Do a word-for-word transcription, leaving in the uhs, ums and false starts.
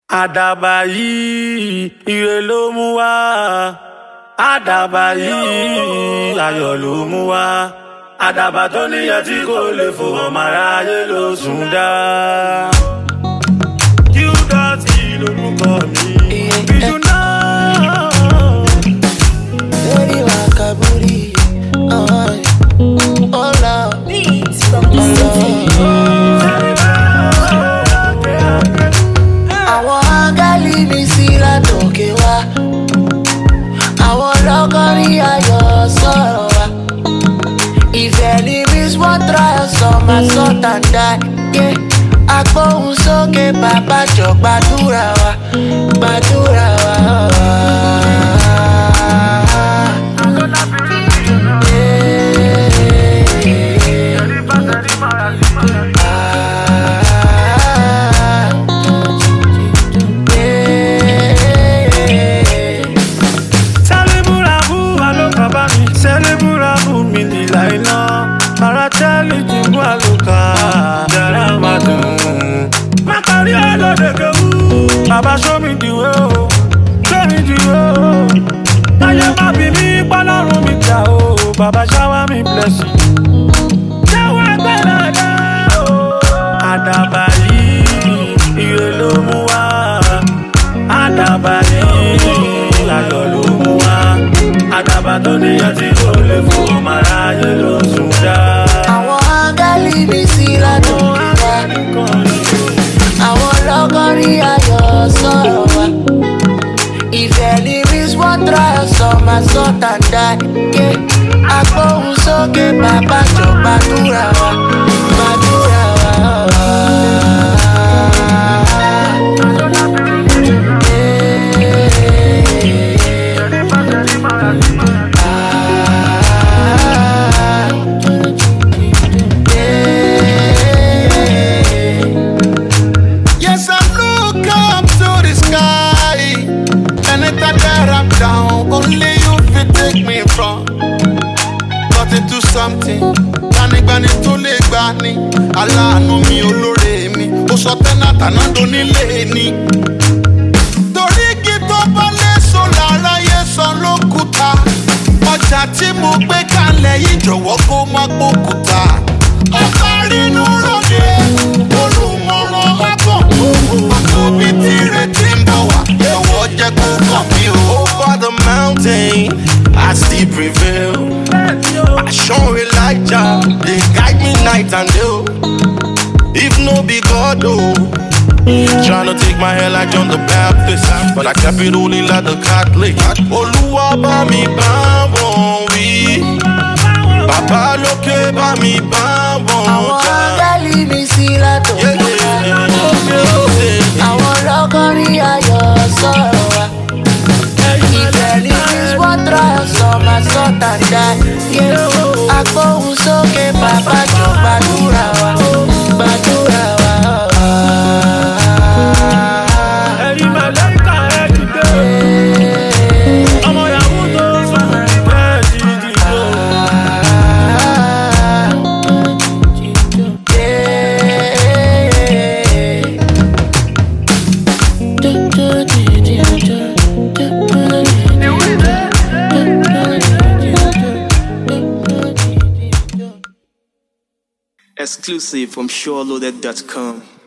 Àdàbà yìí ire ló mú wá. Àdàbà yìí ayọ̀ ló mú wá. Àdàbà tó níyẹn tí kò lè fò ọmọ aráyé ló sùn dá. Qdotty lórúkọ mi. Bíjú náà. Lórí wa kaburi, ọ̀la Beats from the city. àwọn áńgẹ́lì mi sí látòkè wá. Àwọn lọ́gọ́rí ayọ̀ sọ̀rọ̀ wá. Ìfẹ́ ni miss one trial some are sort and die. Yeah. Agbóhùn sókè bàbá jọ gbàdúrà wa, gbàdúrà wa. Baba show me the way, oh, show me the way, oh. Now you might be me, but I don't me oh. Baba shower me blessing. Shower me blessing, oh. Àdàbà yìí ire ló mú wá. Àdàbà yìí ayọ̀ ló mú wá. Àdàbà tó níyẹn tí kò lè fò ọmọ aráyé ló sùn dá. Àwọn áńgẹ́lì mi sí látòkè wá. Àwọn lọ́gọ́rí ayọ̀ sọ̀rọ̀ wá. Ìfẹ́ ni miss one trial some are sort and die. Yeah. Agbóhùn sókè bàbá jọ gbàdúrà wa, gbàdúrà wa. Only you fit take me from got into something. Gbanigbani tó lè gbani, aláàánú mi olóore mi. Ó sọ tẹ́nàtà náà donílé ni. Torí kí tó bá léso lára yé san lókùúta. Ọjà tí mo gbé kalẹ̀ yìí jọ̀wọ́ kó má gbókùúta. Ọ̀sán rínú ròde, olùmọ̀ràn àbọ̀. Àkóbí tí retí ń bọ̀ wá, ẹ̀wọ̀ jẹ́ kó kàn mí o. Over the mountain, I still prevail. I show Elijah, they guide me night and day. If no be God, oh, tryna take my hair like John the Baptist, but I kept it only like the Catholic. Olúwa bá mi bá wọn wí, Bàbá lókè bá mi bá wọn jà. Àwọn áńgẹ́lì mi sí látòkè wá. Àwọn lọ́gọ́rí ayọ̀ sọ̀rọ̀ wá. Ìfẹ́ ni miss one trial some are sort and die. Yeah. Agbóhùn sókè bàbá jọ gbàdúrà wa, gbàdúrà wa. Ẹ̀rí màlẹ́kà ẹ̀ dìde. Ọmọ yahoo tó sùn ẹ̀ dìde. Exclusive from SureLoaded dot com.